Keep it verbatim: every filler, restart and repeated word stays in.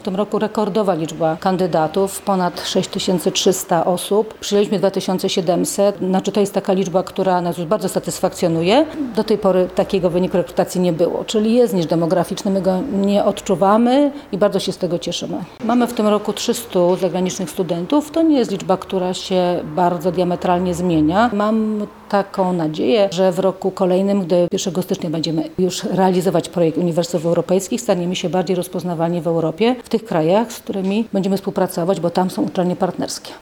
tym roku rekordowa liczba kandydatów, ponad sześć tysięcy trzysta osób. Przyjęliśmy dwa tysiące siedemset, znaczy to jest taka liczba, która nas już bardzo satysfakcjonuje. Do tej pory takiego wyniku rekrutacji nie było, czyli jest niż demograficzny, my go nie odczuwamy i bardzo się z tego cieszymy. Mamy w tym roku trzysta zagranicznych studentów, to nie jest liczba, która się bardzo diametralnie zmienia. Mam taką nadzieję, że w roku kolejnym, gdy pierwszego stycznia będziemy już realizować projekt Uniwersytetów Europejskich, staniemy się bardziej rozpoznawalni w Europie, w tych krajach, z którymi będziemy współpracować, bo tam są uczelnie partnerskie.